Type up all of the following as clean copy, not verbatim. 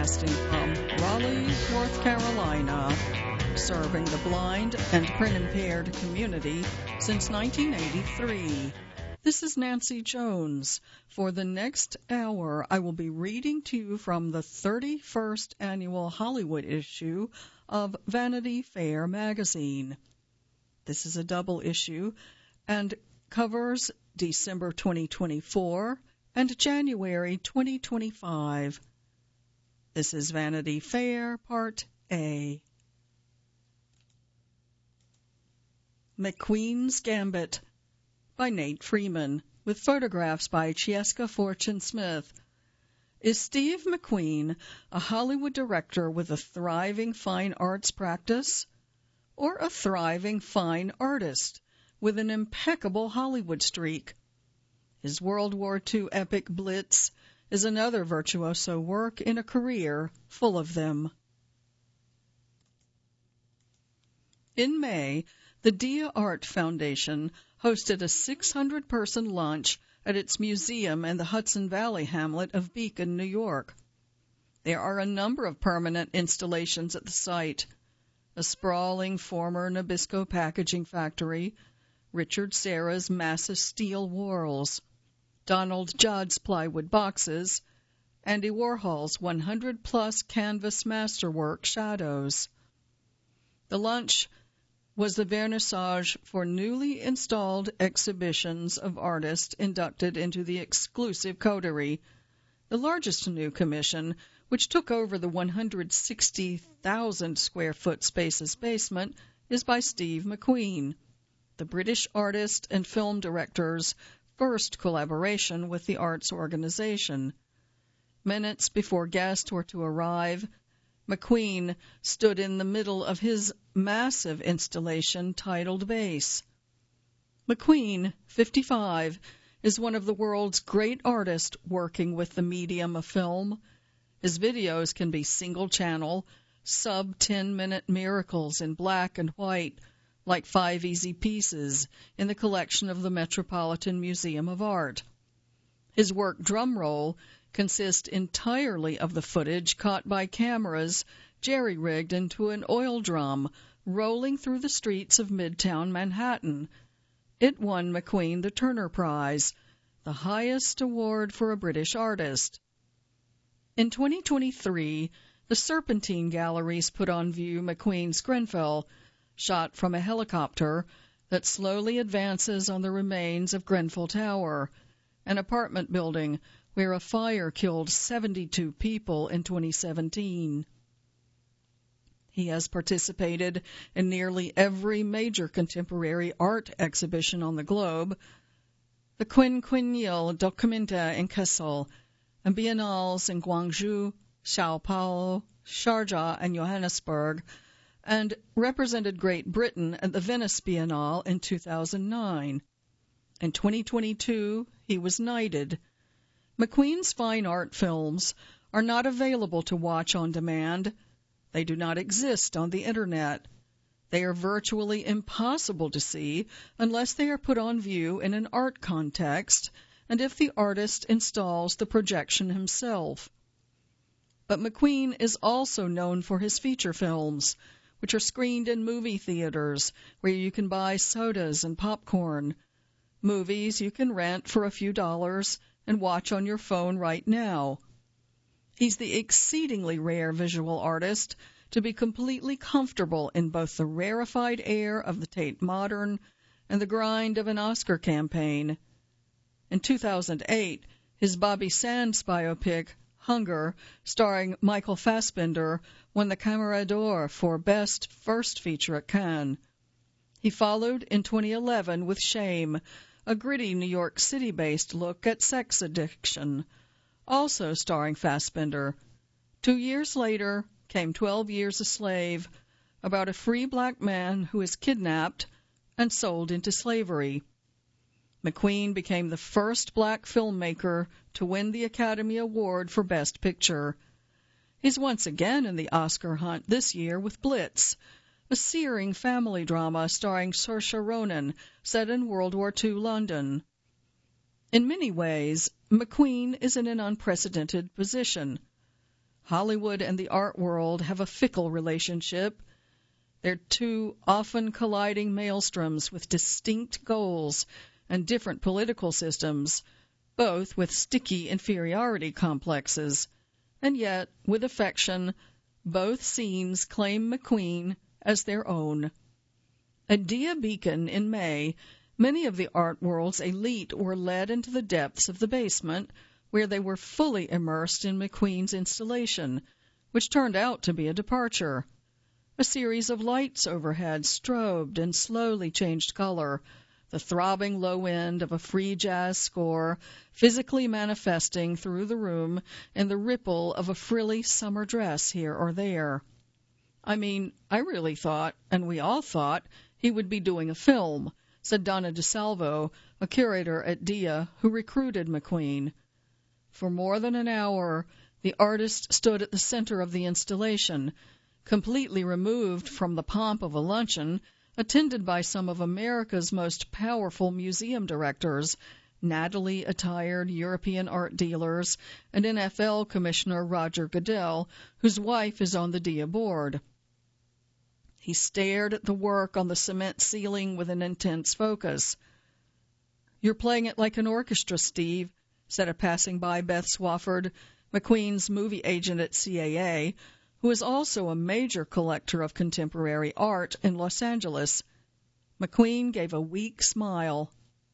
broadcasting from Raleigh, North Carolina, serving the blind and print-impaired community since 1983. This is Nancy Jones. For the next hour, I will be reading to you from the 31st annual Hollywood issue of Vanity Fair magazine. This is a double issue and covers December 2024 and January 2025. This is Vanity Fair, Part A. McQueen's Gambit by Nate Freeman, with photographs by Chieska Fortune-Smith. Is Steve McQueen a Hollywood director with a thriving fine arts practice, or a thriving fine artist with an impeccable Hollywood streak? His World War II epic Blitz is another virtuoso work in a career full of them. In May, the Dia Art Foundation hosted a 600-person lunch at its museum in the Hudson Valley hamlet of Beacon, New York. There are a number of permanent installations at the site: a sprawling former Nabisco packaging factory, Richard Serra's massive steel whorls, Donald Judd's plywood boxes, Andy Warhol's 100-plus canvas masterwork shadows. The lunch was the vernissage for newly installed exhibitions of artists inducted into the exclusive coterie. The largest new commission, which took over the 160,000-square-foot Spaces basement, is by Steve McQueen, the British artist and film director's first collaboration with the arts organization. Minutes before guests were to arrive, McQueen stood in the middle of his massive installation titled Base. McQueen, 55, is one of the world's great artists working with the medium of film. His videos can be single-channel, sub-10-minute miracles in black and white, like 5 easy pieces in the collection of the Metropolitan Museum of Art. His work Drumroll consists entirely of the footage caught by cameras jerry-rigged into an oil drum rolling through the streets of Midtown Manhattan. It won McQueen the Turner Prize, the highest award for a British artist. In 2023, the Serpentine Galleries put on view McQueen's Grenfell, shot from a helicopter that slowly advances on the remains of Grenfell Tower, an apartment building where a fire killed 72 people in 2017. He has participated in nearly every major contemporary art exhibition on the globe: the Quinquennale Documenta in Kassel, and biennales in Guangzhou, Sao Paulo, Sharjah, and Johannesburg, and represented Great Britain at the Venice Biennale in 2009. In 2022, he was knighted. McQueen's fine art films are not available to watch on demand. They do not exist on the Internet. They are virtually impossible to see unless they are put on view in an art context and if the artist installs the projection himself. But McQueen is also known for his feature films, which are screened in movie theaters where you can buy sodas and popcorn. Movies you can rent for a few dollars and watch on your phone right now. He's the exceedingly rare visual artist to be completely comfortable in both the rarefied air of the Tate Modern and the grind of an Oscar campaign. In 2008, his Bobby Sands biopic, Hunger, starring Michael Fassbender, won the Camera d'Or for Best First Feature at Cannes. He followed in 2011 with Shame, a gritty New York City-based look at sex addiction, also starring Fassbender. 2 years later came 12 Years a Slave, about a free black man who is kidnapped and sold into slavery. McQueen became the first black filmmaker to win the Academy Award for Best Picture. He's once again in the Oscar hunt this year with Blitz, a searing family drama starring Saoirse Ronan, set in World War II London. In many ways, McQueen is in an unprecedented position. Hollywood and the art world have a fickle relationship. They're two often colliding maelstroms with distinct goals and different political systems, both with sticky inferiority complexes. And yet, with affection, both scenes claim McQueen as their own. At Dia Beacon in May, many of the art world's elite were led into the depths of the basement, where they were fully immersed in McQueen's installation, which turned out to be a departure. A series of lights overhead strobed and slowly changed color, the throbbing low end of a free jazz score physically manifesting through the room in the ripple of a frilly summer dress here or there. I mean, I really thought, and we all thought, he would be doing a film, said Donna DeSalvo, a curator at Dia, who recruited McQueen. For more than an hour, the artist stood at the center of the installation, completely removed from the pomp of a luncheon, attended by some of America's most powerful museum directors, Natalie-attired European art dealers, and NFL Commissioner Roger Goodell, whose wife is on the Dia board. He stared at the work on the cement ceiling with an intense focus. "You're playing it like an orchestra, Steve," said a passing-by Beth Swafford, McQueen's movie agent at CAA, who is also a major collector of contemporary art in Los Angeles. McQueen gave a weak smile.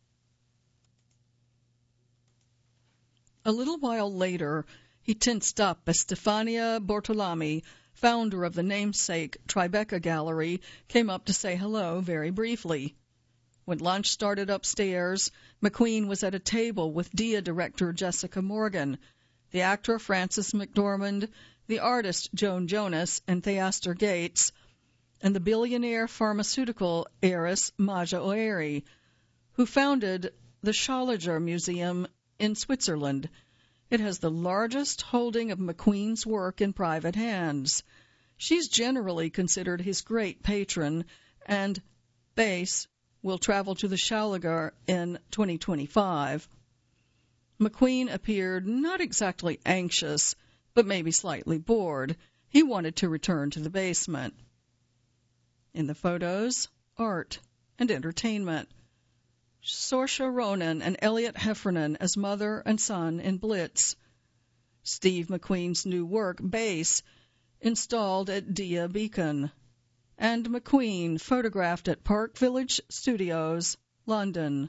A little while later, he tensed up as Stefania Bortolami, founder of the namesake Tribeca Gallery, came up to say hello very briefly. When lunch started upstairs, McQueen was at a table with Dia director Jessica Morgan, the actor Francis McDormand, the artist Joan Jonas and Theaster Gates, and the billionaire pharmaceutical heiress Maja Oeri, who founded the Scholliger Museum in Switzerland. It has the largest holding of McQueen's work in private hands. She's generally considered his great patron, and Base will travel to the Scholliger in 2025. McQueen appeared not exactly anxious, but maybe slightly bored. He wanted to return to the basement. In the photos, art and entertainment. Saoirse Ronan and Elliot Heffernan as mother and son in Blitz. Steve McQueen's new work, Base, installed at Dia Beacon. And McQueen photographed at Park Village Studios, London.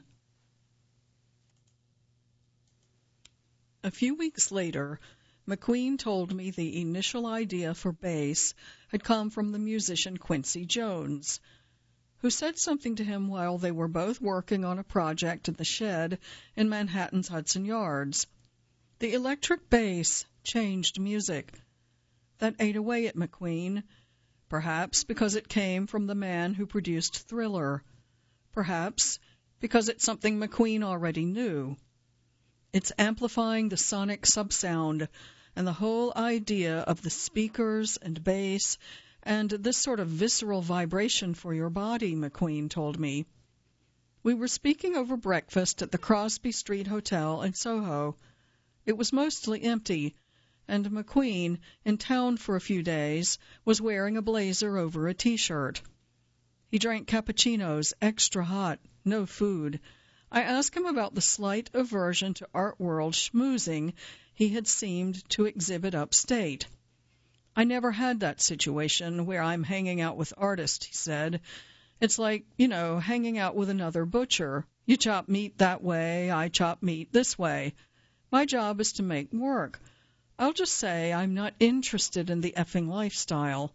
A few weeks later, McQueen told me the initial idea for Base had come from the musician Quincy Jones, who said something to him while they were both working on a project at the Shed in Manhattan's Hudson Yards. The electric bass changed music. That ate away at McQueen, perhaps because it came from the man who produced Thriller, perhaps because it's something McQueen already knew. It's amplifying the sonic subsound and the whole idea of the speakers and bass and this sort of visceral vibration for your body, McQueen told me. We were speaking over breakfast at the Crosby Street Hotel in Soho. It was mostly empty, and McQueen, in town for a few days, was wearing a blazer over a T-shirt. He drank cappuccinos, extra hot, no food. I asked him about the slight aversion to art world schmoozing he had seemed to exhibit upstate. "I never had that situation where I'm hanging out with artists," he said. "It's like, hanging out with another butcher. You chop meat that way, I chop meat this way. My job is to make work. I'll just say I'm not interested in the effing lifestyle."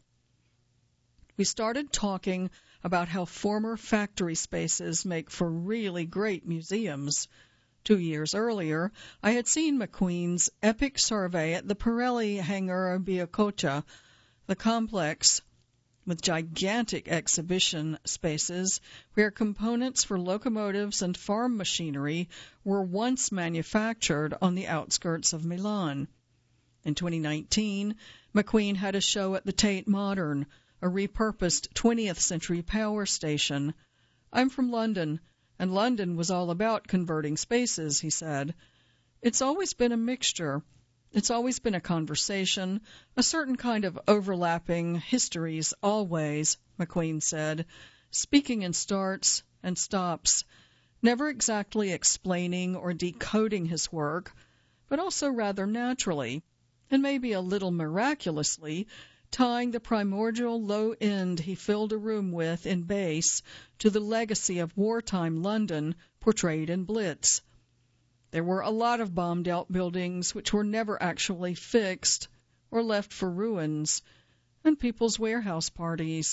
We started talking about how former factory spaces make for really great museums. 2 years earlier, I had seen McQueen's epic survey at the Pirelli hangar Biococha, the complex with gigantic exhibition spaces where components for locomotives and farm machinery were once manufactured on the outskirts of Milan. In 2019, McQueen had a show at the Tate Modern, a repurposed 20th century power station. "I'm from London, and London was all about converting spaces," he said. "It's always been a mixture. It's always been a conversation, a certain kind of overlapping histories always, McQueen said, speaking in starts and stops, never exactly explaining or decoding his work, but also rather naturally, and maybe a little miraculously, tying the primordial low end he filled a room with in bass to the legacy of wartime London portrayed in Blitz. There were a lot of bombed-out buildings which were never actually fixed or left for ruins, and people's warehouse parties.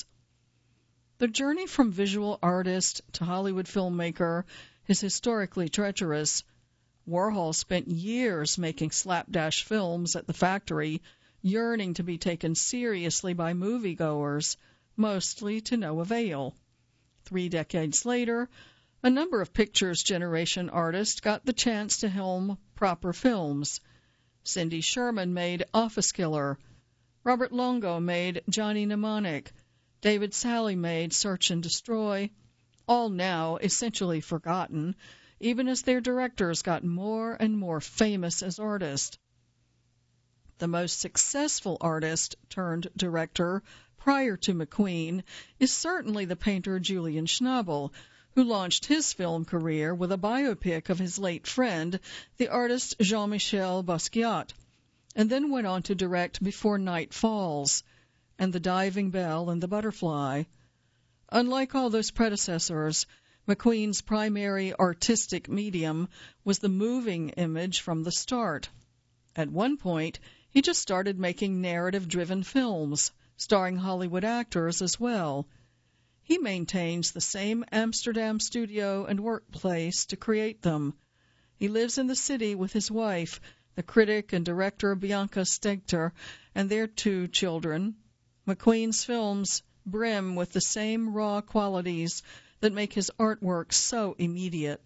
The journey from visual artist to Hollywood filmmaker is historically treacherous. Warhol spent years making slapdash films at the factory, yearning to be taken seriously by moviegoers, mostly to no avail. 3 decades later, a number of Pictures Generation artists got the chance to helm proper films. Cindy Sherman made Office Killer. Robert Longo made Johnny Mnemonic. David Sally made Search and Destroy, all now essentially forgotten, even as their directors got more and more famous as artists. The most successful artist turned director prior to McQueen is certainly the painter Julian Schnabel, who launched his film career with a biopic of his late friend, the artist Jean-Michel Basquiat, and then went on to direct Before Night Falls and The Diving Bell and the Butterfly. Unlike all those predecessors, McQueen's primary artistic medium was the moving image from the start. At one point, he just started making narrative-driven films, starring Hollywood actors as well. He maintains the same Amsterdam studio and workplace to create them. He lives in the city with his wife, the critic and director Bianca Stegter, and their 2 children. McQueen's films brim with the same raw qualities that make his artwork so immediate.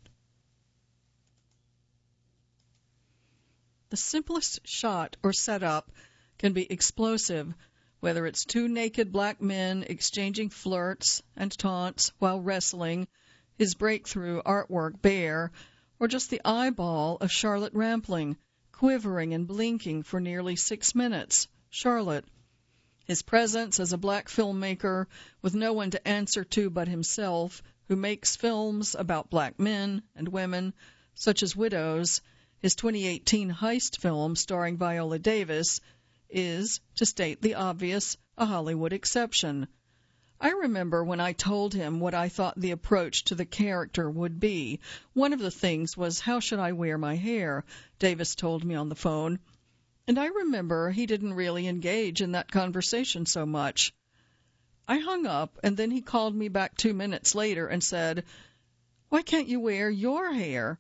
The simplest shot or setup can be explosive, whether it's 2 naked black men exchanging flirts and taunts while wrestling, his breakthrough artwork Bear, or just the eyeball of Charlotte Rampling, quivering and blinking for nearly 6 minutes, Charlotte. His presence as a black filmmaker with no one to answer to but himself, who makes films about black men and women, such as Widows, his 2018 heist film starring Viola Davis, is, to state the obvious, a Hollywood exception. I remember when I told him what I thought the approach to the character would be. One of the things was, how should I wear my hair? Davis told me on the phone. And I remember he didn't really engage in that conversation so much. I hung up, and then he called me back 2 minutes later and said, "Why can't you wear your hair?"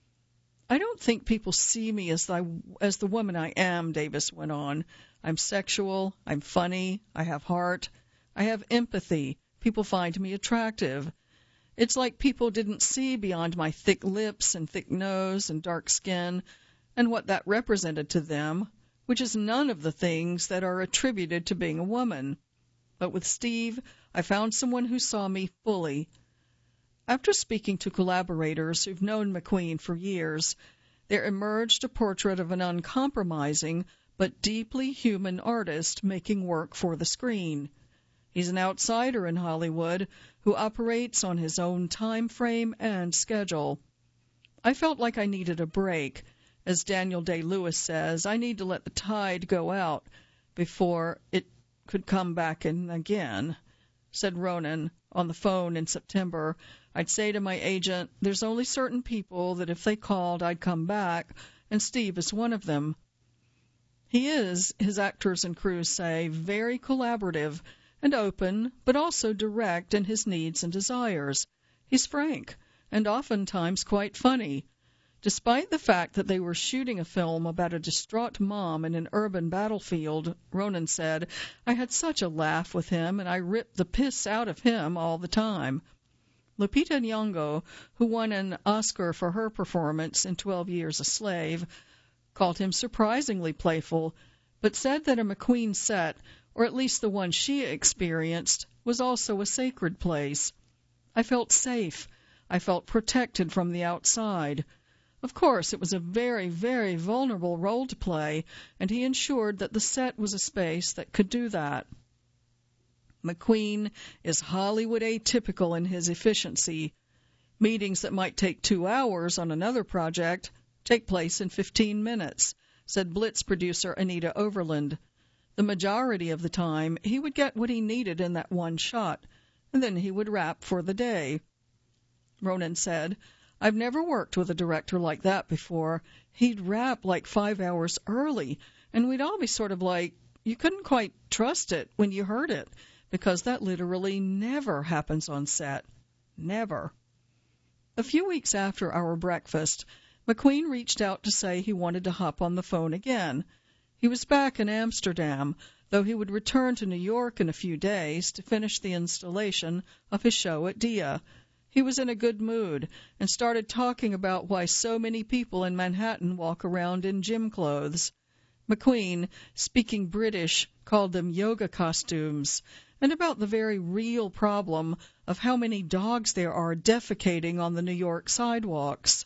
"I don't think people see me as the woman I am," Davis went on. "I'm sexual, I'm funny, I have heart, I have empathy. People find me attractive. It's like people didn't see beyond my thick lips and thick nose and dark skin and what that represented to them, which is none of the things that are attributed to being a woman. But with Steve, I found someone who saw me fully." After speaking to collaborators who've known McQueen for years, there emerged a portrait of an uncompromising but deeply human artist making work for the screen. He's an outsider in Hollywood who operates on his own time frame and schedule. I felt like I needed a break. As Daniel Day-Lewis says, I need to let the tide go out before it could come back in again. Said Ronan on the phone in September, "I'd say to my agent, there's only certain people that if they called, I'd come back, and Steve is one of them." He is, his actors and crews say, very collaborative and open, but also direct in his needs and desires. He's frank, and oftentimes quite funny. Despite the fact that they were shooting a film about a distraught mom in an urban battlefield, Ronan said, "I had such a laugh with him, and I ripped the piss out of him all the time." Lupita Nyong'o, who won an Oscar for her performance in 12 Years a Slave, called him surprisingly playful, but said that a McQueen set, or at least the one she experienced, was also a sacred place. "I felt safe. I felt protected from the outside. Of course, it was a very, very vulnerable role to play, and he ensured that the set was a space that could do that. McQueen is Hollywood atypical in his efficiency. Meetings that might take 2 hours on another project take place in 15 minutes, said Blitz producer Anita Overland. The majority of the time, he would get what he needed in that one shot, and then he would wrap for the day. Ronan said, "I've never worked with a director like that before. He'd wrap like 5 hours early, and we'd all be sort of like, you couldn't quite trust it when you heard it, because that literally never happens on set. Never." A few weeks after our breakfast, McQueen reached out to say he wanted to hop on the phone again. He was back in Amsterdam, though he would return to New York in a few days to finish the installation of his show at Dia. He was in a good mood and started talking about why so many people in Manhattan walk around in gym clothes. McQueen, speaking British, called them yoga costumes, and about the very real problem of how many dogs there are defecating on the New York sidewalks.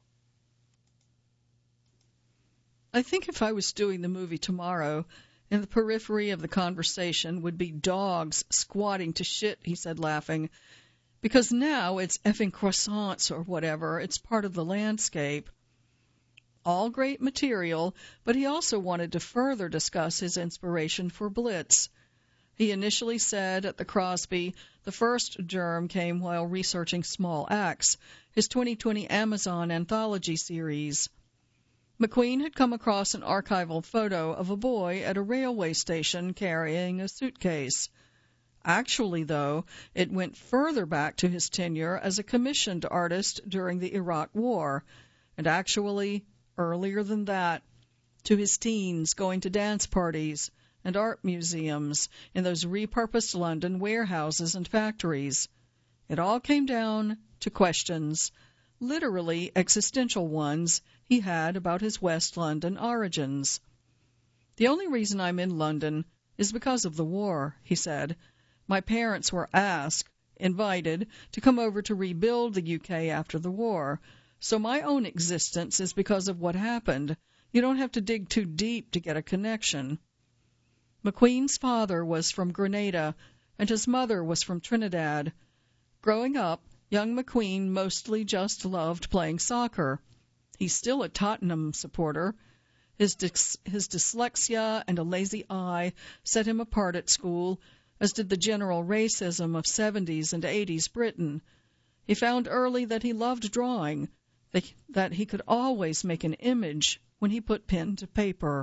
I think if I was doing the movie tomorrow, in the periphery of the conversation would be dogs squatting to shit, he said, laughing, because now it's effing croissants or whatever. It's part of the landscape. All great material, but he also wanted to further discuss his inspiration for Blitz. He initially said at the Crosby the first germ came while researching Small Axe, his 2020 Amazon anthology series. McQueen had come across an archival photo of a boy at a railway station carrying a suitcase. Actually, though, it went further back to his tenure as a commissioned artist during the Iraq War, and actually earlier than that, to his teens going to dance parties and art museums in those repurposed London warehouses and factories. It all came down to questions, literally existential ones, he had about his West London origins. "The only reason I'm in London is because of the war," he said. "My parents were invited, to come over to rebuild the UK after the war. So my own existence is because of what happened. You don't have to dig too deep to get a connection." McQueen's father was from Grenada, and his mother was from Trinidad. Growing up, young McQueen mostly just loved playing soccer. He's still a Tottenham supporter. His dyslexia and a lazy eye set him apart at school, as did the general racism of 70s and 80s Britain. He found early that he loved drawing, that he could always make an image when he put pen to paper.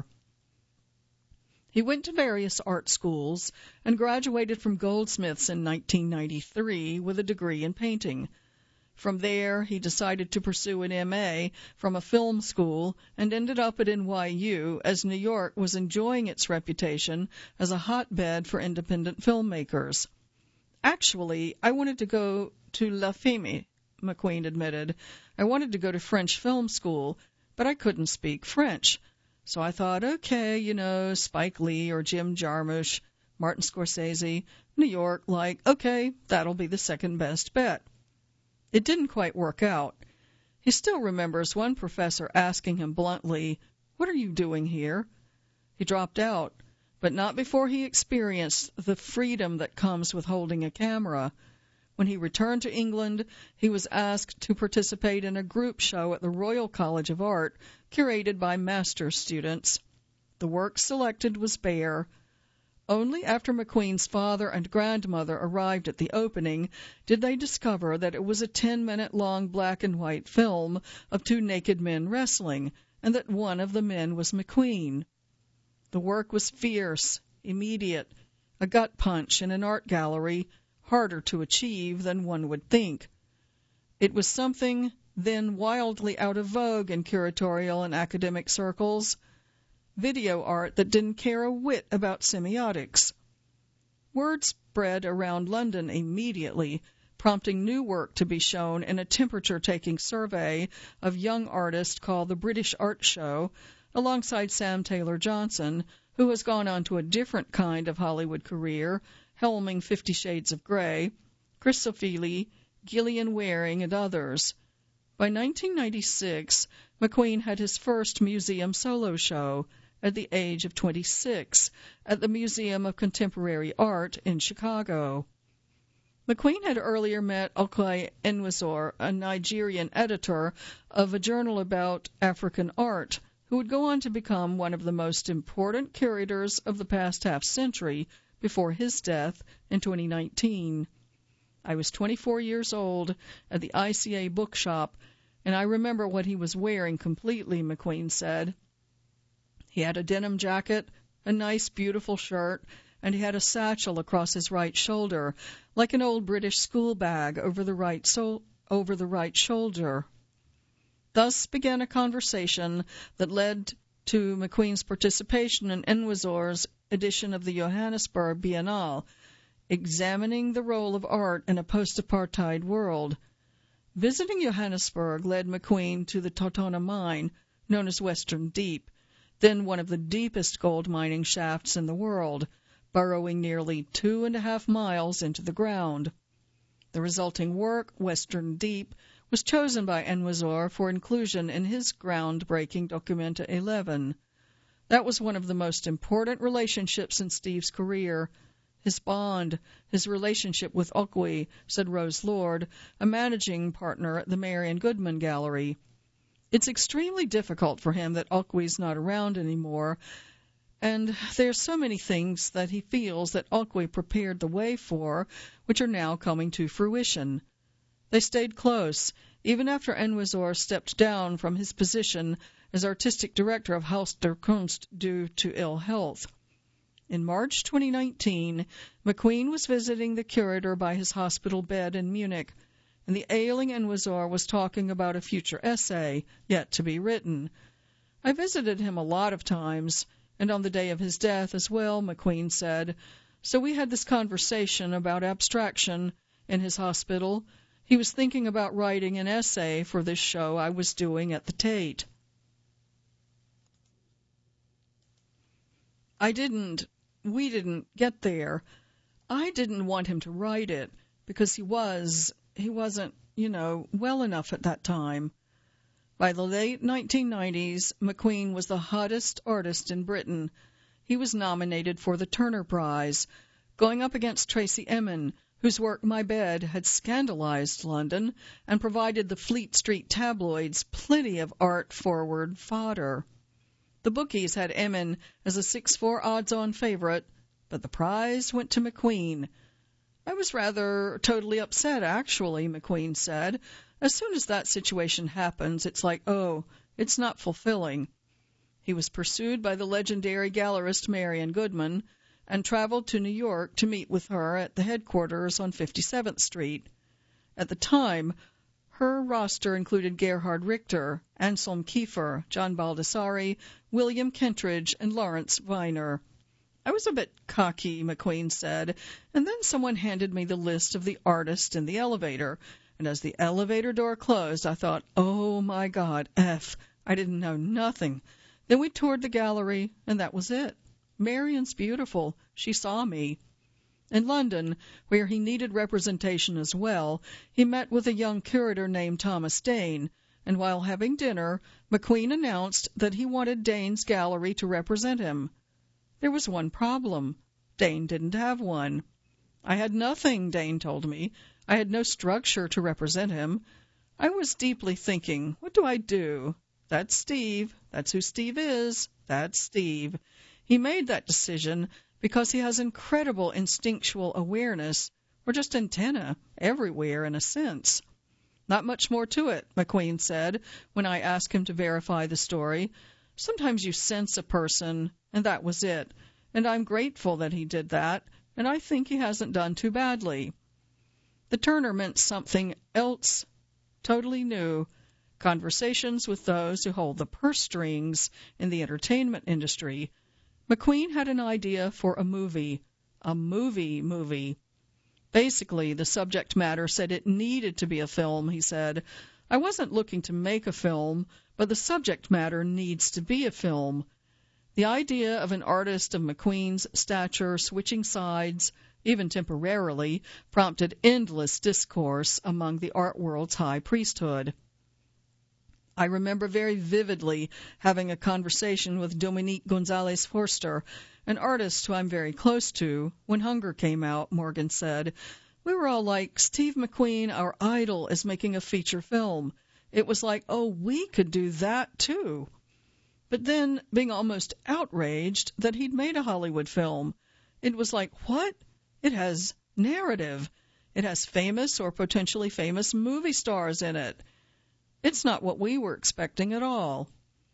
He went to various art schools and graduated from Goldsmiths in 1993 with a degree in painting. From there, he decided to pursue an M.A. from a film school and ended up at NYU, as New York was enjoying its reputation as a hotbed for independent filmmakers. "Actually, I wanted to go to La Femme," McQueen admitted. "I wanted to go to French film school, but I couldn't speak French. So I thought, okay, Spike Lee or Jim Jarmusch, Martin Scorsese, New York, that'll be the second best bet." It didn't quite work out. He still remembers one professor asking him bluntly, "What are you doing here?" He dropped out, but not before he experienced the freedom that comes with holding a camera. When he returned to England, he was asked to participate in a group show at the Royal College of Art, curated by master's students. The work selected was Bear. Only after McQueen's father and grandmother arrived at the opening did they discover that it was a 10-minute-long black-and-white film of two naked men wrestling, and that one of the men was McQueen. The work was fierce, immediate, a gut punch in an art gallery, harder to achieve than one would think. It was something then wildly out of vogue in curatorial and academic circles, video art that didn't care a whit about semiotics. Word spread around London immediately, prompting new work to be shown in a temperature-taking survey of young artists called the British Art Show, alongside Sam Taylor Johnson, who has gone on to a different kind of Hollywood career, helming 50 Shades of Grey, Chris O'Feely, Gillian Wearing, and others. By 1996, McQueen had his first museum solo show at the age of 26 at the Museum of Contemporary Art in Chicago. McQueen had earlier met Okoye Enwezor, a Nigerian editor of a journal about African art, who would go on to become one of the most important curators of the past half-century before his death in 2019. I was 24 years old at the ICA bookshop, and I remember what he was wearing completely, McQueen said. He had a denim jacket, a nice, beautiful shirt, and he had a satchel across his right shoulder, like an old British school bag over the right shoulder. Thus began a conversation that led to McQueen's participation in Enwezor's edition of the Johannesburg Biennale, examining the role of art in a post-apartheid world. Visiting Johannesburg led McQueen to the TauTona mine, known as Western Deep, then one of the deepest gold mining shafts in the world, burrowing nearly 2.5 miles into the ground. The resulting work, Western Deep, was chosen by Enwezor for inclusion in his groundbreaking Documenta 11. That was one of the most important relationships in Steve's career. His bond, his relationship with Okoye, said Rose Lord, a managing partner at the Marion Goodman Gallery. It's extremely difficult for him that Okoye's not around anymore, and there's so many things that he feels that Okoye prepared the way for, which are now coming to fruition. They stayed close, even after Enwezor stepped down from his position as artistic director of Haus der Kunst due to ill health. In March 2019, McQueen was visiting the curator by his hospital bed in Munich, and the ailing Enwezor was talking about a future essay yet to be written. I visited him a lot of times, and on the day of his death as well, McQueen said, so we had this conversation about abstraction in his hospital. He was thinking about writing an essay for this show I was doing at the Tate. We didn't get there. I didn't want him to write it because he wasn't, well enough at that time. By the late 1990s, McQueen was the hottest artist in Britain. He was nominated for the Turner Prize, going up against Tracey Emin, whose work My Bed had scandalized London and provided the Fleet Street tabloids plenty of art-forward fodder. The bookies had Emin as a 6-4 odds-on favorite, but the prize went to McQueen. I was rather totally upset, actually, McQueen said. As soon as that situation happens, it's like, oh, it's not fulfilling. He was pursued by the legendary gallerist Marion Goodman and traveled to New York to meet with her at the headquarters on 57th Street. At the time, her roster included Gerhard Richter, Anselm Kiefer, John Baldessari, William Kentridge, and Lawrence Weiner. I was a bit cocky, McQueen said, and then someone handed me the list of the artists in the elevator, and as the elevator door closed, I thought, oh my God, I didn't know nothing. Then we toured the gallery, and that was it. Marion's beautiful. She saw me. In London, where he needed representation as well, he met with a young curator named Thomas Dane, and while having dinner, McQueen announced that he wanted Dane's gallery to represent him. There was one problem. Dane didn't have one. I had nothing, Dane told me. I had no structure to represent him. I was deeply thinking, what do I do? That's Steve. That's who Steve is. That's Steve. He made that decision because he has incredible instinctual awareness, or just antenna, everywhere in a sense. Not much more to it, McQueen said when I asked him to verify the story. Sometimes you sense a person, and that was it. And I'm grateful that he did that, and I think he hasn't done too badly. The Turner meant something else totally new. Conversations with those who hold the purse strings in the entertainment industry. McQueen had an idea for a movie. Basically, the subject matter said it needed to be a film, he said. I wasn't looking to make a film, but the subject matter needs to be a film. The idea of an artist of McQueen's stature switching sides, even temporarily, prompted endless discourse among the art world's high priesthood. I remember very vividly having a conversation with Dominique Gonzalez Forster, an artist who I'm very close to, when Hunger came out, Morgan said. We were all like, Steve McQueen, our idol, is making a feature film. It was like, oh, we could do that too. But then being almost outraged that he'd made a Hollywood film. It was like, what? It has narrative. It has famous or potentially famous movie stars in it. It's not what we were expecting at all.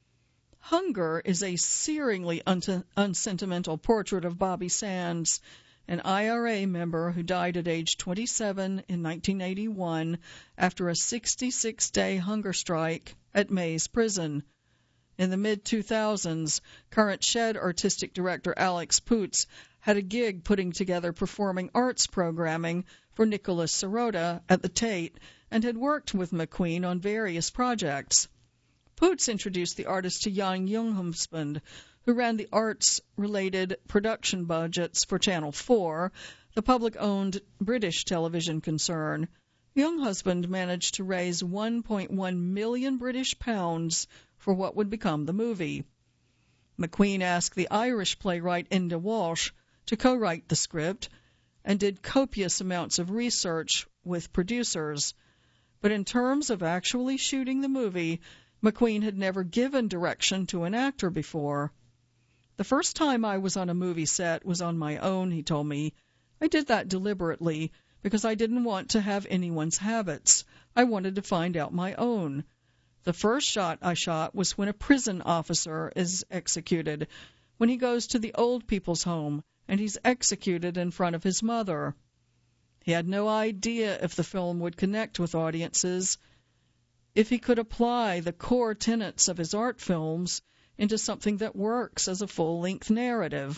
Hunger is a searingly unsentimental portrait of Bobby Sands, an IRA member who died at age 27 in 1981 after a 66-day hunger strike at Mays Prison. In the mid-2000s, current SHED artistic director Alex Poots had a gig putting together performing arts programming for Nicholas Sirota at the Tate and had worked with McQueen on various projects. Poots introduced the artist to Jan Junghusband, who ran the arts-related production budgets for Channel 4, the public-owned British television concern. Junghusband managed to raise 1.1 million British pounds for what would become the movie. McQueen asked the Irish playwright Enda Walsh to co-write the script and did copious amounts of research with producers. But in terms of actually shooting the movie, McQueen had never given direction to an actor before. The first time I was on a movie set was on my own, he told me. I did that deliberately because I didn't want to have anyone's habits. I wanted to find out my own. The first shot I shot was when a prison officer is executed, when he goes to the old people's home and he's executed in front of his mother. He had no idea if the film would connect with audiences, if he could apply the core tenets of his art films into something that works as a full-length narrative.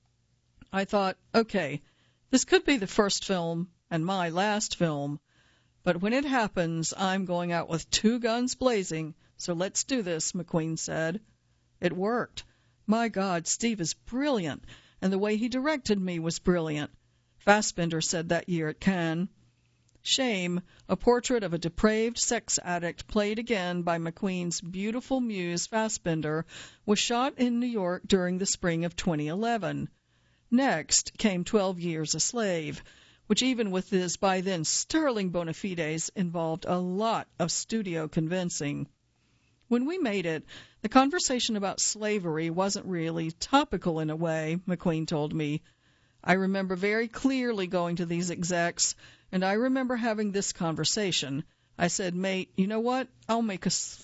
I thought, okay, this could be the first film and my last film, but when it happens, I'm going out with two guns blazing, so let's do this, McQueen said. It worked. My God, Steve is brilliant, and the way he directed me was brilliant. Fassbinder said that year at Cannes. Shame, a portrait of a depraved sex addict played again by McQueen's beautiful muse Fassbinder, was shot in New York during the spring of 2011. Next came 12 Years a Slave, which even with his by then sterling bona fides involved a lot of studio convincing. When we made it, the conversation about slavery wasn't really topical in a way, McQueen told me. I remember very clearly going to these execs, and I remember having this conversation. I said, mate, you know what? I'll make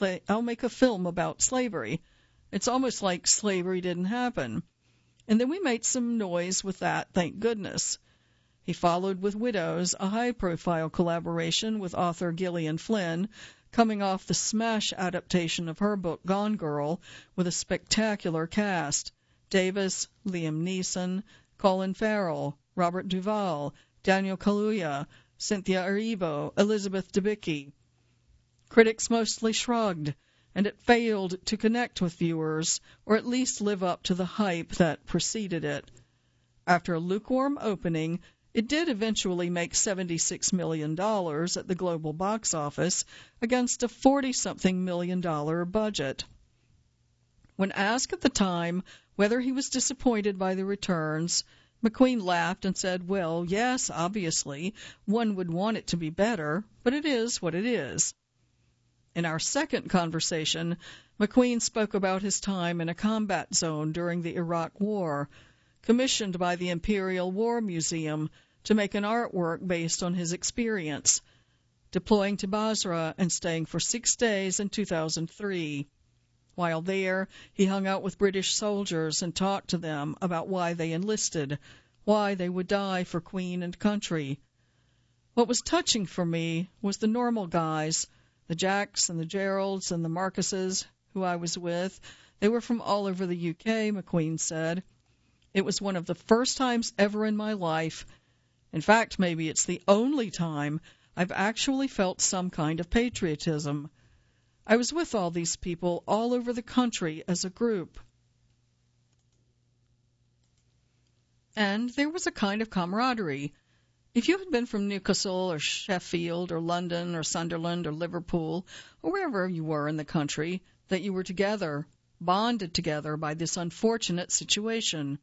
a film about slavery. It's almost like slavery didn't happen. And then we made some noise with that, thank goodness. He followed with Widows, a high-profile collaboration with author Gillian Flynn, coming off the smash adaptation of her book Gone Girl with a spectacular cast. Davis, Liam Neeson, Colin Farrell, Robert Duvall, Daniel Kaluuya, Cynthia Erivo, Elizabeth Debicki. Critics mostly shrugged, and it failed to connect with viewers, or at least live up to the hype that preceded it. After a lukewarm opening, it did eventually make $76 million at the global box office against a $40-something million budget. When asked at the time whether he was disappointed by the returns, McQueen laughed and said, well, yes, obviously, one would want it to be better, but it is what it is. In our second conversation, McQueen spoke about his time in a combat zone during the Iraq War, commissioned by the Imperial War Museum to make an artwork based on his experience, deploying to Basra and staying for 6 days in 2003. While there, he hung out with British soldiers and talked to them about why they enlisted, why they would die for Queen and country. What was touching for me was the normal guys, the Jacks and the Geralds and the Marcuses who I was with. They were from all over the UK, McQueen said. It was one of the first times ever in my life, in fact, maybe it's the only time, I've actually felt some kind of patriotism. I was with all these people all over the country as a group. And there was a kind of camaraderie. If you had been from Newcastle or Sheffield or London or Sunderland or Liverpool or wherever you were in the country, that you were together, bonded together by this unfortunate situation.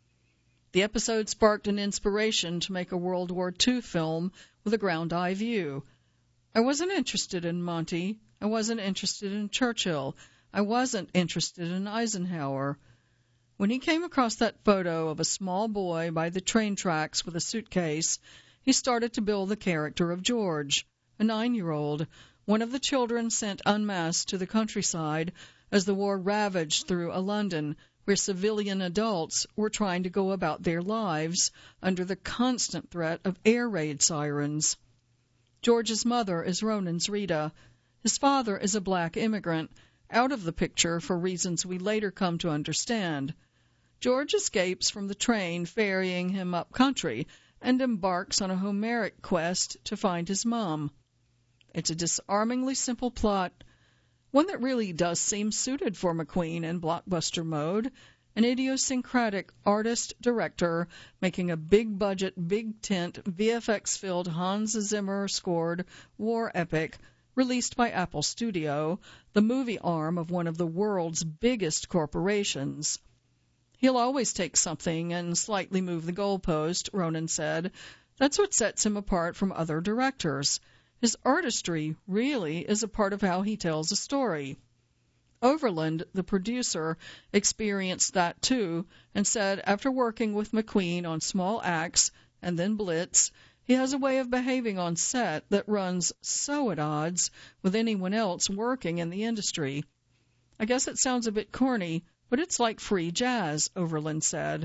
The episode sparked an inspiration to make a World War II film with a ground-eye view. I wasn't interested in Monty. I wasn't interested in Churchill. I wasn't interested in Eisenhower. When he came across that photo of a small boy by the train tracks with a suitcase, he started to build the character of George, a 9-year-old, one of the children sent unmasked to the countryside as the war ravaged through a London where civilian adults were trying to go about their lives under the constant threat of air raid sirens. George's mother is Ronan's Rita. His father is a black immigrant, out of the picture for reasons we later come to understand. George escapes from the train ferrying him up country and embarks on a Homeric quest to find his mom. It's a disarmingly simple plot, one that really does seem suited for McQueen in blockbuster mode, an idiosyncratic artist-director making a big-budget, big-tent, VFX-filled Hans Zimmer-scored war epic released by Apple Studio, the movie arm of one of the world's biggest corporations. He'll always take something and slightly move the goalpost, Ronan said. That's what sets him apart from other directors. His artistry really is a part of how he tells a story. Overland, the producer, experienced that too and said after working with McQueen on Small Axe and then Blitz, he has a way of behaving on set that runs so at odds with anyone else working in the industry. I guess it sounds a bit corny, but it's like free jazz, Overland said.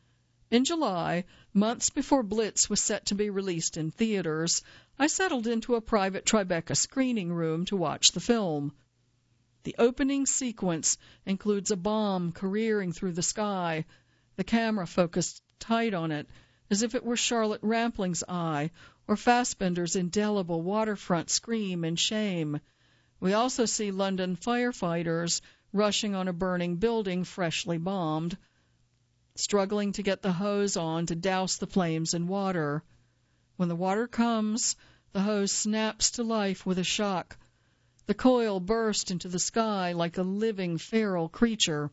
In July, months before Blitz was set to be released in theaters, I settled into a private Tribeca screening room to watch the film. The opening sequence includes a bomb careering through the sky, the camera focused tight on it, as if it were Charlotte Rampling's eye or Fassbender's indelible waterfront scream in Shame. We also see London firefighters rushing on a burning building freshly bombed, struggling to get the hose on to douse the flames in water. When the water comes, the hose snaps to life with a shock. The coil bursts into the sky like a living feral creature.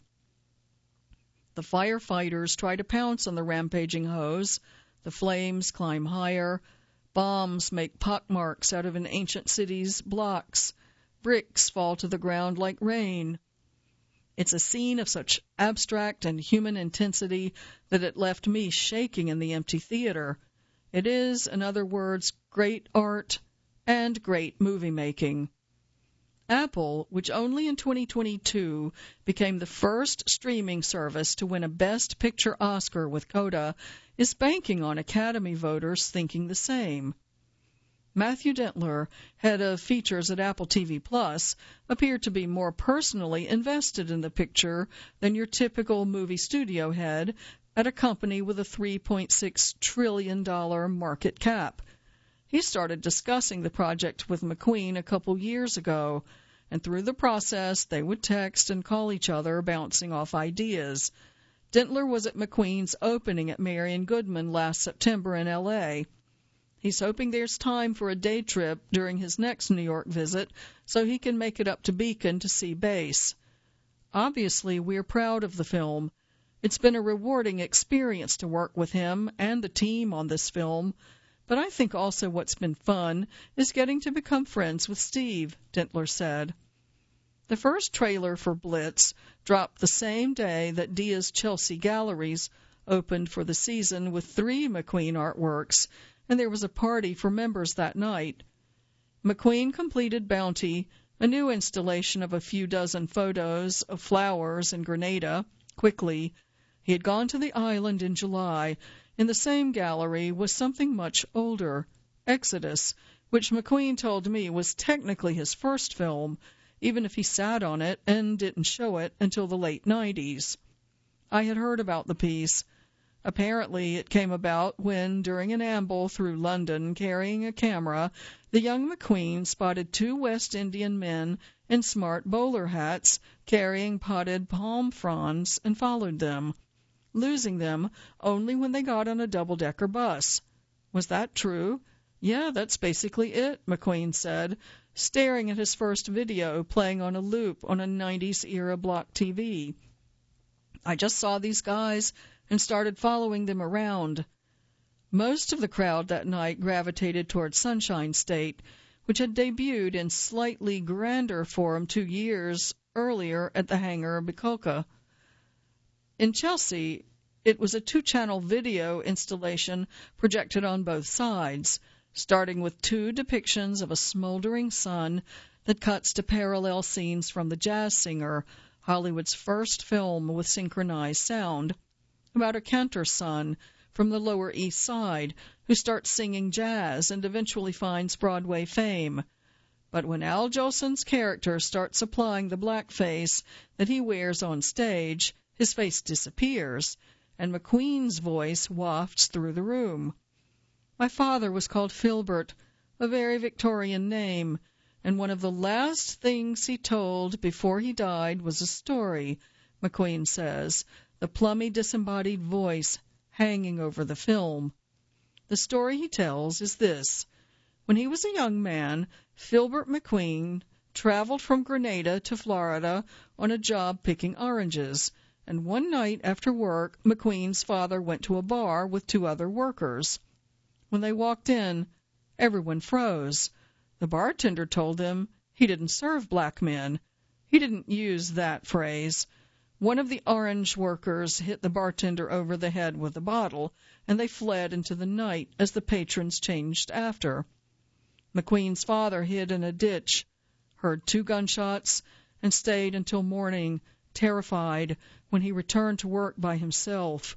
The firefighters try to pounce on the rampaging hose. The flames climb higher. Bombs make pockmarks out of an ancient city's blocks. Bricks fall to the ground like rain. It's a scene of such abstract and human intensity that it left me shaking in the empty theater. It is, in other words, great art and great movie-making. Apple, which only in 2022 became the first streaming service to win a Best Picture Oscar with Coda, is banking on Academy voters thinking the same. Matthew Dentler, head of features at Apple TV Plus, appeared to be more personally invested in the picture than your typical movie studio head at a company with a $3.6 trillion market cap. He started discussing the project with McQueen a couple years ago, and through the process they would text and call each other, bouncing off ideas. Dentler was at McQueen's opening at Marion Goodman last September in L.A. He's hoping there's time for a day trip during his next New York visit so he can make it up to Beacon to see Base. Obviously, we're proud of the film. It's been a rewarding experience to work with him and the team on this film, but I think also what's been fun is getting to become friends with Steve, Dentler said. The first trailer for Blitz dropped the same day that Dia's Chelsea Galleries opened for the season with 3 McQueen artworks, and there was a party for members that night. McQueen completed Bounty, a new installation of a few dozen photos of flowers in Grenada, quickly. He had gone to the island in July. In the same gallery was something much older, Exodus, which McQueen told me was technically his first film, even if he sat on it and didn't show it until the late 90s. I had heard about the piece. Apparently, it came about when, during an amble through London carrying a camera, the young McQueen spotted 2 West Indian men in smart bowler hats carrying potted palm fronds and followed them, losing them only when they got on a double-decker bus. Was that true? Yeah, that's basically it, McQueen said, staring at his first video playing on a loop on a 90s-era block TV. I just saw these guys and started following them around. Most of the crowd that night gravitated toward Sunshine State, which had debuted in slightly grander form 2 years earlier at the hangar Bicocca. In Chelsea, it was a 2-channel video installation projected on both sides, starting with 2 depictions of a smoldering sun that cuts to parallel scenes from The Jazz Singer, Hollywood's first film with synchronized sound, about a cantor son from the Lower East Side who starts singing jazz and eventually finds Broadway fame. But when Al Jolson's character starts applying the blackface that he wears on stage, his face disappears, and McQueen's voice wafts through the room. My father was called Filbert, a very Victorian name, and one of the last things he told before he died was a story, McQueen says, the plummy disembodied voice hanging over the film. The story he tells is this. When he was a young man, Filbert McQueen traveled from Grenada to Florida on a job picking oranges, and one night after work, McQueen's father went to a bar with 2 other workers. When they walked in, everyone froze. The bartender told them he didn't serve black men. He didn't use that phrase. One of the orange workers hit the bartender over the head with a bottle, and they fled into the night as the patrons changed after. McQueen's father hid in a ditch, heard 2 gunshots, and stayed until morning, terrified, when he returned to work by himself.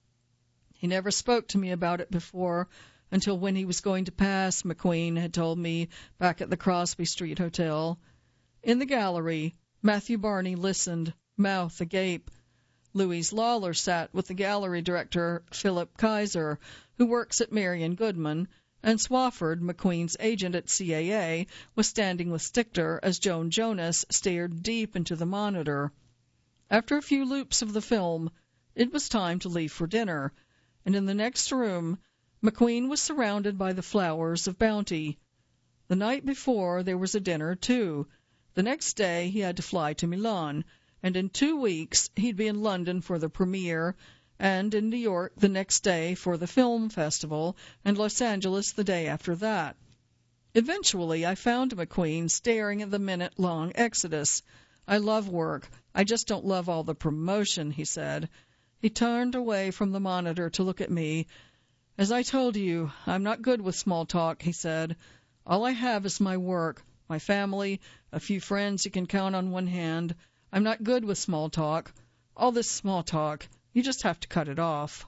He never spoke to me about it before, until when he was going to pass, McQueen had told me back at the Crosby Street Hotel. In the gallery, Matthew Barney listened, mouth agape. Louise Lawler sat with the gallery director, Philip Kaiser, who works at Marion Goodman, and Swafford, McQueen's agent at CAA, was standing with Stichter as Joan Jonas stared deep into the monitor. After a few loops of the film, it was time to leave for dinner, and in the next room, McQueen was surrounded by the flowers of bounty. The night before, there was a dinner, too. The next day, he had to fly to Milan, and in 2 weeks, he'd be in London for the premiere, and in New York the next day for the film festival, and Los Angeles the day after that. Eventually, I found McQueen staring at the minute-long exodus. I love work. I just don't love all the promotion, he said. He turned away from the monitor to look at me. As I told you, I'm not good with small talk, he said. All I have is my work, my family, a few friends you can count on one hand. I'm not good with small talk. All this small talk, you just have to cut it off.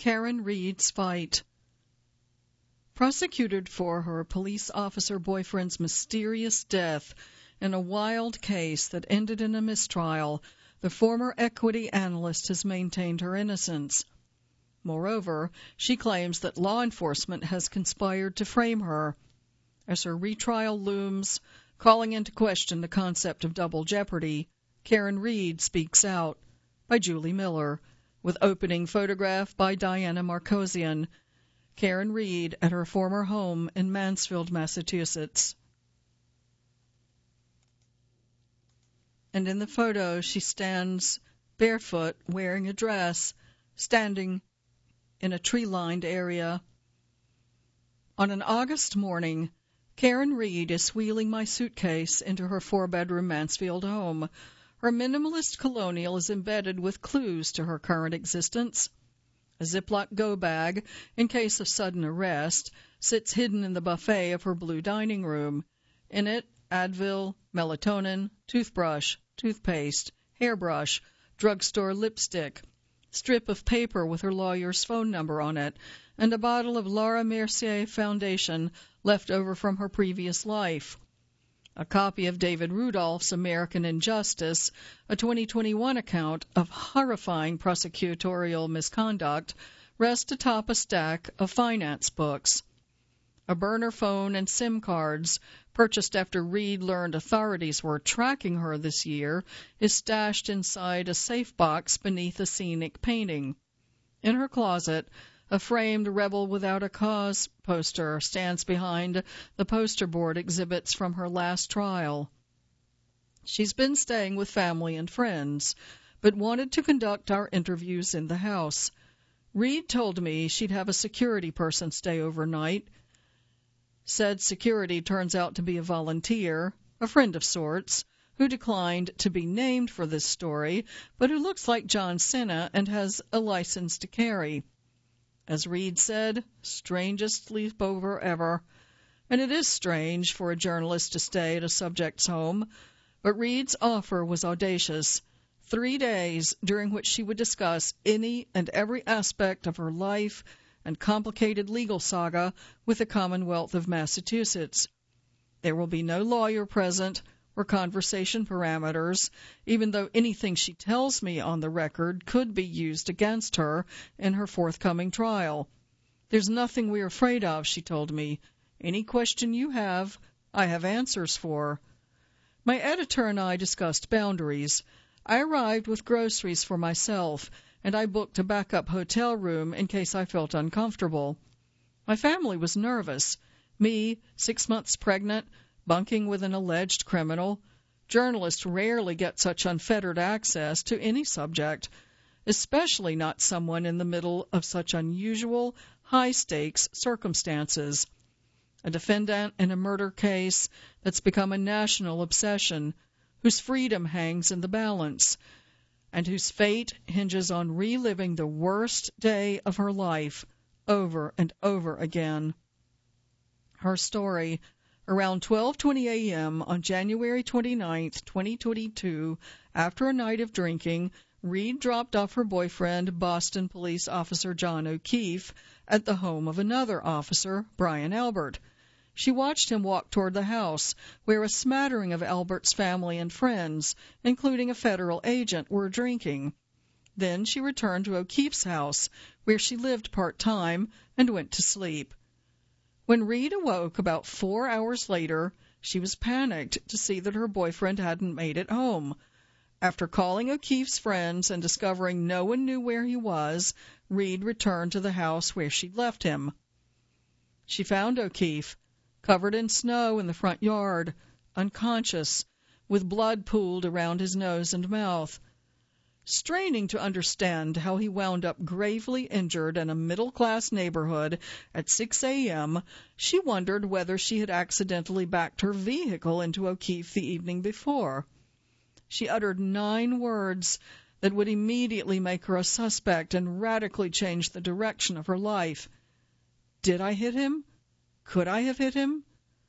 Karen Reed's fight. Prosecuted for her police officer boyfriend's mysterious death in a wild case that ended in a mistrial, the former equity analyst has maintained her innocence. Moreover, she claims that law enforcement has conspired to frame her. As her retrial looms, calling into question the concept of double jeopardy, Karen Reed speaks out, by Julie Miller, with opening photograph by Diana Markosian. Karen Reed at her former home in Mansfield, Massachusetts. And in the photo, she stands barefoot, wearing a dress, standing in a tree-lined area. On an August morning, Karen Reed is wheeling my suitcase into her four-bedroom Mansfield home. Her minimalist colonial is embedded with clues to her current existence. A Ziploc go bag, in case of sudden arrest, sits hidden in the buffet of her blue dining room. In it, Advil, melatonin, toothbrush, toothpaste, hairbrush, drugstore lipstick, strip of paper with her lawyer's phone number on it, and a bottle of Laura Mercier foundation left over from her previous life. A copy of David Rudolph's American Injustice, a 2021 account of horrifying prosecutorial misconduct, rests atop a stack of finance books. A burner phone and SIM cards, purchased after Reed learned authorities were tracking her this year, is stashed inside a safe box beneath a scenic painting. In her closet, a framed Rebel Without a Cause poster stands behind the poster board exhibits from her last trial. She's been staying with family and friends, but wanted to conduct our interviews in the house. Reed told me she'd have a security person stay overnight. Said security turns out to be a volunteer, a friend of sorts, who declined to be named for this story, but who looks like John Cena and has a license to carry. As Reed said, strangest sleepover ever. And it is strange for a journalist to stay at a subject's home, but Reed's offer was audacious. 3 days during which she would discuss any and every aspect of her life and complicated legal saga with the Commonwealth of Massachusetts. There will be no lawyer present or conversation parameters, even though anything she tells me on the record could be used against her in her forthcoming trial. There's nothing we're afraid of, she told me. Any question you have, I have answers for. My editor and I discussed boundaries. I arrived with groceries for myself, and I booked a backup hotel room in case I felt uncomfortable. My family was nervous. Me, 6 months pregnant, bunking with an alleged criminal. Journalists rarely get such unfettered access to any subject, especially not someone in the middle of such unusual, high-stakes circumstances. A defendant in a murder case that's become a national obsession, whose freedom hangs in the balance, and whose fate hinges on reliving the worst day of her life over and over again. Her story, around 12:20 a.m. on January 29, 2022, after a night of drinking, Reed dropped off her boyfriend, Boston Police Officer John O'Keefe, at the home of another officer, Brian Albert. She watched him walk toward the house, where a smattering of Albert's family and friends, including a federal agent, were drinking. Then she returned to O'Keefe's house, where she lived part-time, and went to sleep. When Reed awoke about 4 hours later, she was panicked to see that her boyfriend hadn't made it home. After calling O'Keefe's friends and discovering no one knew where he was, Reed returned to the house where she'd left him. She found O'Keefe, covered in snow in the front yard, unconscious, with blood pooled around his nose and mouth. Straining to understand how he wound up gravely injured in a middle-class neighborhood at 6 a.m., she wondered whether she had accidentally backed her vehicle into O'Keefe the evening before. She uttered 9 words that would immediately make her a suspect and radically change the direction of her life. Did I hit him? Could I have hit him?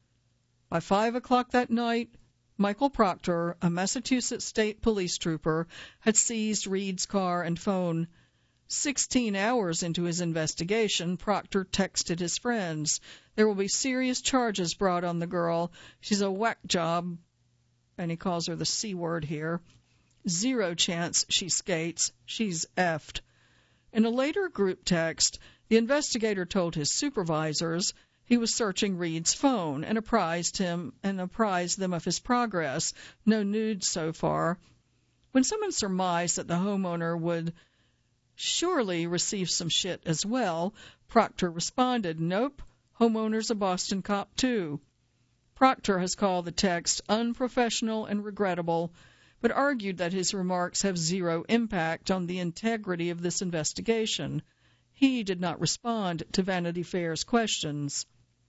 By 5 o'clock that night, Michael Proctor, a Massachusetts State Police trooper, had seized Reed's car and phone. 16 hours into his investigation, Proctor texted his friends, "There will be serious charges brought on the girl. She's a whack job," and he calls her the C word here. "Zero chance she skates. She's effed." In a later group text, the investigator told his supervisors he was searching Reed's phone and apprised them of his progress. No nudes so far. When someone surmised that the homeowner would surely receive some shit as well, Proctor responded, "Nope, homeowner's a Boston cop too." Proctor has called the text unprofessional and regrettable, but argued that his remarks have zero impact on the integrity of this investigation. He did not respond to Vanity Fair's questions.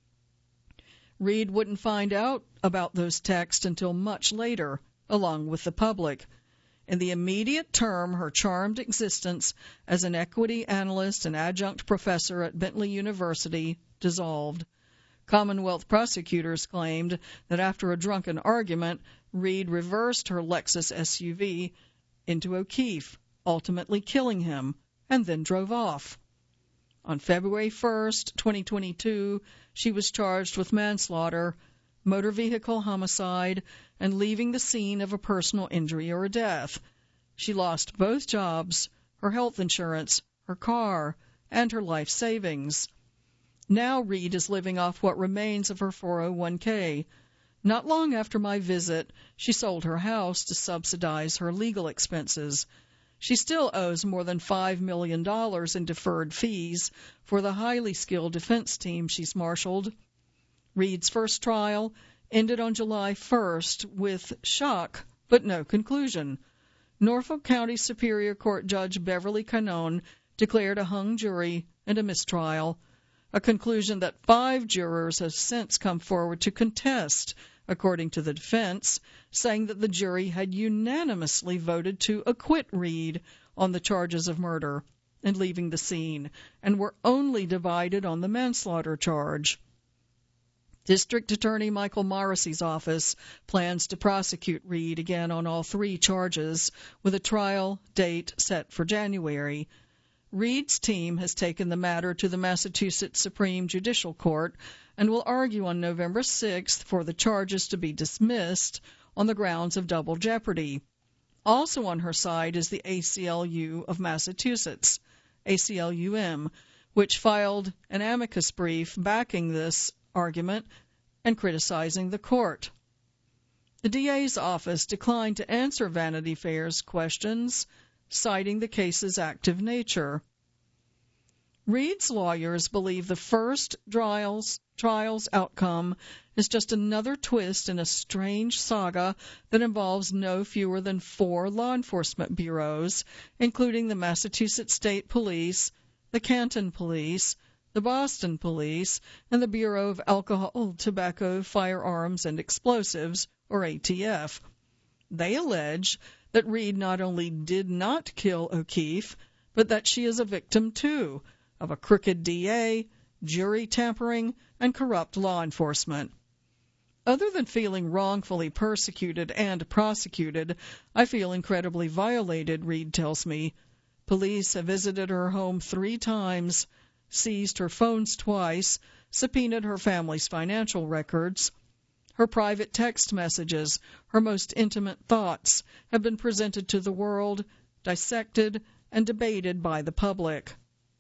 Reed wouldn't find out about those texts until much later, along with the public. In the immediate term, her charmed existence as an equity analyst and adjunct professor at Bentley University dissolved. Commonwealth prosecutors claimed that after a drunken argument, Reed reversed her Lexus SUV into O'Keefe, ultimately killing him, and then drove off. On February 1st, 2022, she was charged with manslaughter, motor vehicle homicide, and leaving the scene of a personal injury or a death. She lost both jobs, her health insurance, her car, and her life savings. Now Reed is living off what remains of her 401k. Not long after my visit, she sold her house to subsidize her legal expenses. She still owes more than $5 million in deferred fees for the highly skilled defense team she's marshaled. Reed's first trial ended on July 1st with shock but no conclusion. Norfolk County Superior Court Judge Beverly Cannon declared a hung jury and a mistrial, a conclusion that 5 jurors have since come forward to contest, according to the defense, saying that the jury had unanimously voted to acquit Reed on the charges of murder and leaving the scene, and were only divided on the manslaughter charge. District Attorney Michael Morrissey's office plans to prosecute Reed again on all 3 charges, with a trial date set for January. Reed's team has taken the matter to the Massachusetts Supreme Judicial Court and will argue on November 6th for the charges to be dismissed on the grounds of double jeopardy. Also on her side is the ACLU of Massachusetts, ACLUM, which filed an amicus brief backing this argument and criticizing the court. The DA's office declined to answer Vanity Fair's questions, citing the case's active nature. Reed's lawyers believe the first trial's outcome is just another twist in a strange saga that involves no fewer than 4 law enforcement bureaus, including the Massachusetts State Police, the Canton Police, the Boston Police, and the Bureau of Alcohol, Tobacco, Firearms, and Explosives, or ATF. They allege that Reed not only did not kill O'Keefe, but that she is a victim, too, of a crooked DA, jury tampering, and corrupt law enforcement. Other than feeling wrongfully persecuted and prosecuted, I feel incredibly violated, Reed tells me. Police have visited her home 3 times, seized her phones twice, subpoenaed her family's financial records. Her private text messages, her most intimate thoughts, have been presented to the world, dissected, and debated by the public.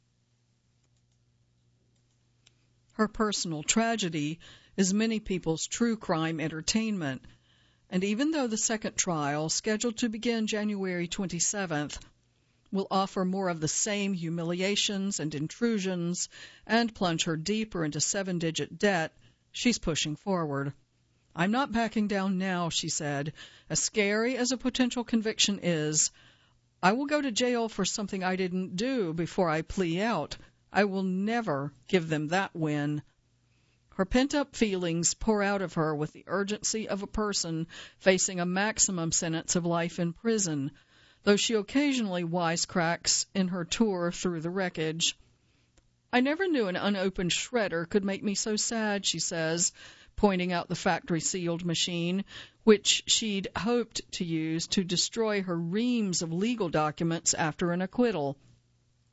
Her personal tragedy is many people's true crime entertainment, and even though the second trial, scheduled to begin January 27th, will offer more of the same humiliations and intrusions and plunge her deeper into 7-digit debt, she's pushing forward. "I'm not backing down now," she said. "As scary as a potential conviction is, I will go to jail for something I didn't do before I plea out. I will never give them that win." Her pent-up feelings pour out of her with the urgency of a person facing a maximum sentence of life in prison, though she occasionally wisecracks in her tour through the wreckage. "I never knew an unopened shredder could make me so sad," she says, pointing out the factory-sealed machine, which she'd hoped to use to destroy her reams of legal documents after an acquittal.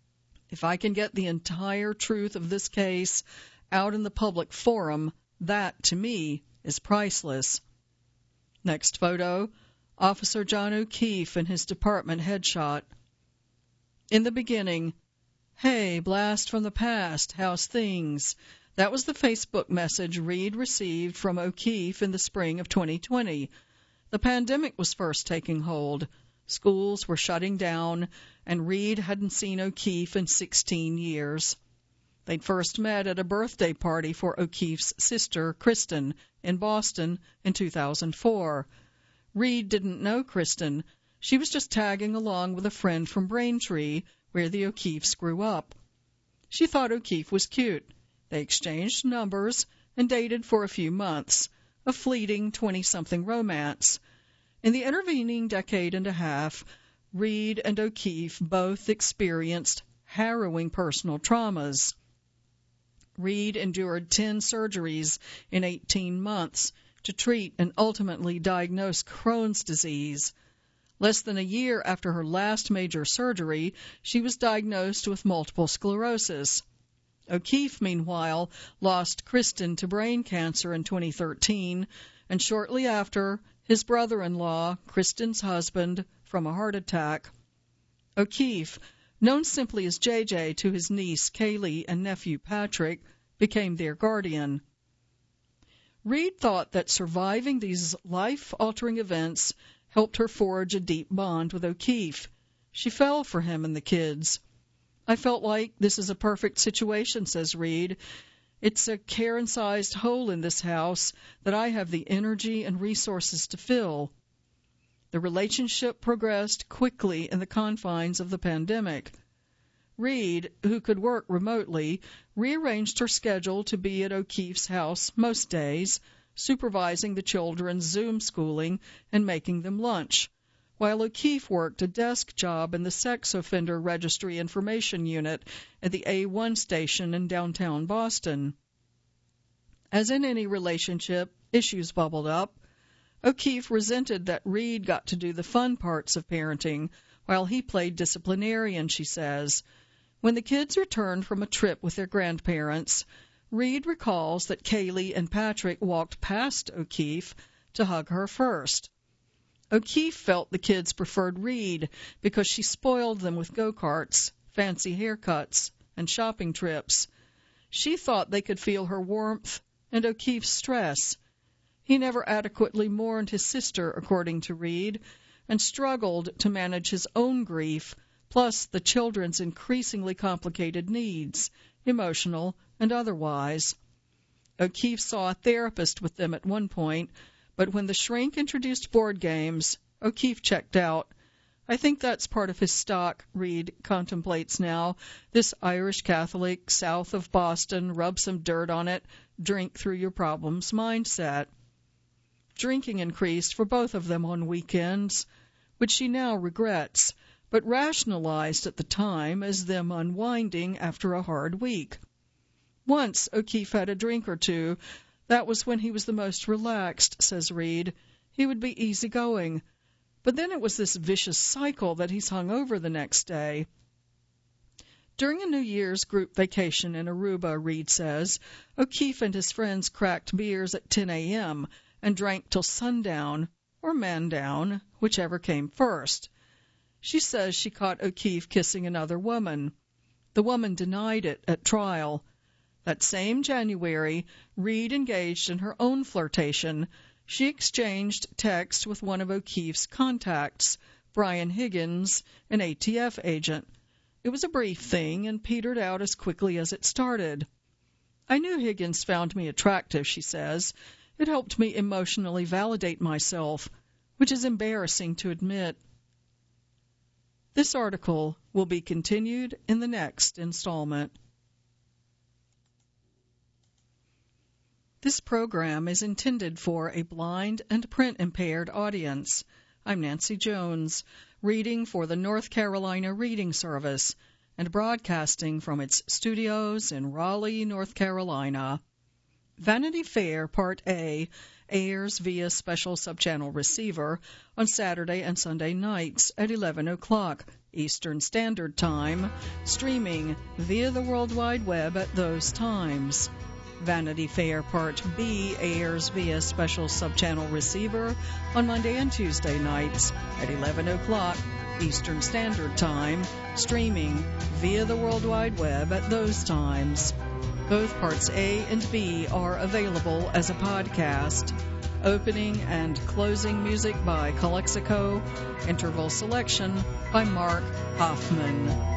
If I can get the entire truth of this case out in the public forum, that, to me, is priceless. Next photo, Officer John O'Keefe in his department headshot. In the beginning, "Hey, blast from the past, how's things?" That was the Facebook message Reed received from O'Keefe in the spring of 2020. The pandemic was first taking hold. Schools were shutting down, and Reed hadn't seen O'Keefe in 16 years. They'd first met at a birthday party for O'Keefe's sister, Kristen, in Boston in 2004. Reed didn't know Kristen. She was just tagging along with a friend from Braintree, where the O'Keefes grew up. She thought O'Keefe was cute. They exchanged numbers and dated for a few months, a fleeting 20-something romance. In the intervening decade and a half, Reed and O'Keefe both experienced harrowing personal traumas. Reed endured 10 surgeries in 18 months to treat and ultimately diagnose Crohn's disease. Less than a year after her last major surgery, she was diagnosed with multiple sclerosis. O'Keefe, meanwhile, lost Kristen to brain cancer in 2013, and shortly after, his brother-in-law, Kristen's husband, from a heart attack. O'Keefe, known simply as JJ to his niece Kaylee and nephew Patrick, became their guardian. Reed thought that surviving these life-altering events helped her forge a deep bond with O'Keefe. She fell for him and the kids. "I felt like this is a perfect situation," says Reed. "It's a Karen-sized hole in this house that I have the energy and resources to fill." The relationship progressed quickly in the confines of the pandemic. Reed, who could work remotely, rearranged her schedule to be at O'Keefe's house most days, supervising the children's Zoom schooling and making them lunch, while O'Keefe worked a desk job in the Sex Offender Registry Information Unit at the A1 station in downtown Boston. As in any relationship, issues bubbled up. O'Keefe resented that Reed got to do the fun parts of parenting, while he played disciplinarian, she says. When the kids returned from a trip with their grandparents, Reed recalls that Kaylee and Patrick walked past O'Keefe to hug her first. O'Keefe felt the kids preferred Reed because she spoiled them with go-karts, fancy haircuts, and shopping trips. She thought they could feel her warmth and O'Keefe's stress. He never adequately mourned his sister, according to Reed, and struggled to manage his own grief, plus the children's increasingly complicated needs, emotional and otherwise. O'Keefe saw a therapist with them at one point, but when the shrink introduced board games, O'Keefe checked out. I think that's part of his stock, Reed contemplates now, this Irish Catholic, south of Boston, rub some dirt on it, drink through your problems mindset. Drinking increased for both of them on weekends, which she now regrets, but rationalized at the time as them unwinding after a hard week. Once O'Keefe had a drink or two. That was when he was the most relaxed, says Reed. He would be easygoing. But then it was this vicious cycle that he's hung over the next day. During a New Year's group vacation in Aruba, Reed says, O'Keefe and his friends cracked beers at 10 a.m., and drank till sundown, or mandown, whichever came first. She says she caught O'Keefe kissing another woman. The woman denied it at trial. That same January, Reed engaged in her own flirtation. She exchanged text with one of O'Keefe's contacts, Brian Higgins, an ATF agent. It was a brief thing and petered out as quickly as it started. I knew Higgins found me attractive, she says. It helped me emotionally validate myself, which is embarrassing to admit. This article will be continued in the next installment. This program is intended for a blind and print-impaired audience. I'm Nancy Jones, reading for the North Carolina Reading Service and broadcasting from its studios in Raleigh, North Carolina. Vanity Fair Part A, airs via special subchannel receiver on Saturday and Sunday nights at 11 o'clock Eastern Standard Time, streaming via the World Wide Web at those times. Vanity Fair Part B airs via special subchannel receiver on Monday and Tuesday nights at 11 o'clock Eastern Standard Time, streaming via the World Wide Web at those times. Both Parts A and B are available as a podcast. Opening and closing music by Calexico. Interval selection by Mark Hoffman.